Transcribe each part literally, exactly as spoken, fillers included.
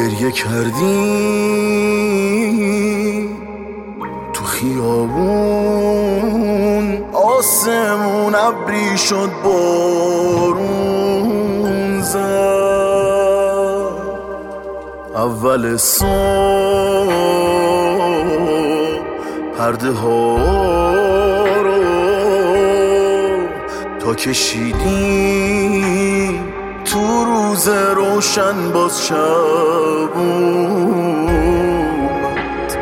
گریه کردی تو خیابون، آسمون ابری شد بارون زد. اول صبح پرده ها رو تا کشیدی تو روز روشن باز شب اومد.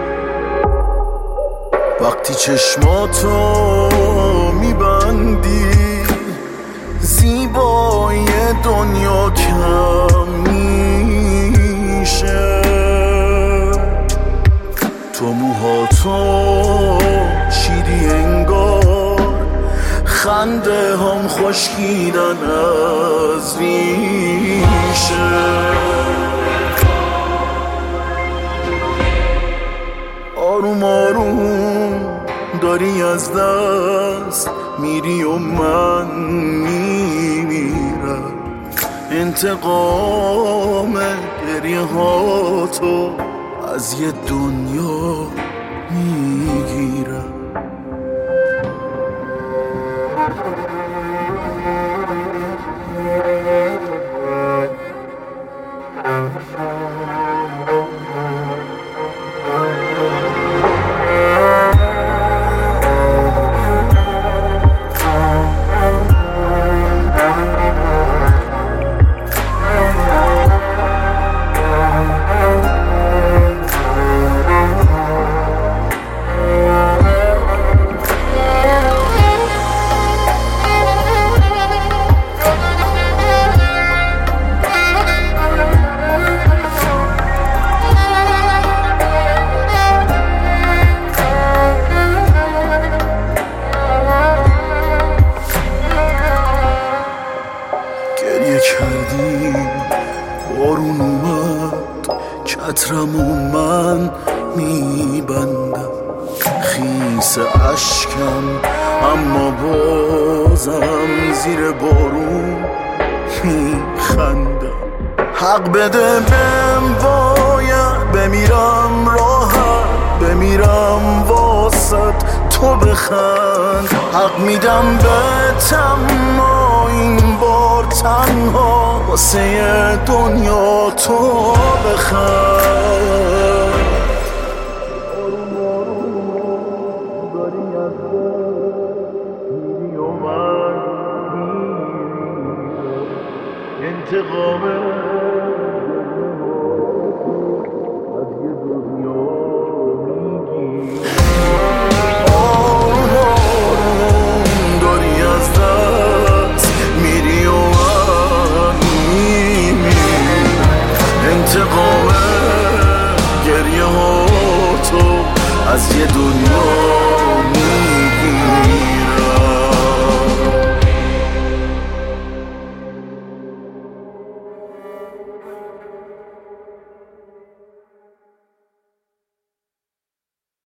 وقتی چشماتو میبندی زیبایی دنیا کم میشه. تو موهاتو چیدی انگار خنده هم خشکیدن از ریشه. آروم آروم داری از دست میری و من میمیرم. انتقام گریه هاتو از یه دنیا میگیرم. کردی بارون اومد چترمو من میبندم. خیس اشکم اما بازم زیر بارون میخندم. حق بده بهم باید بمیرم راحت، بمیرم واسط تو بخند. حق میدم بهتم این بار تنها واسه دنیا تو بخند. آروم آروم داری از میری و من میری. انتقام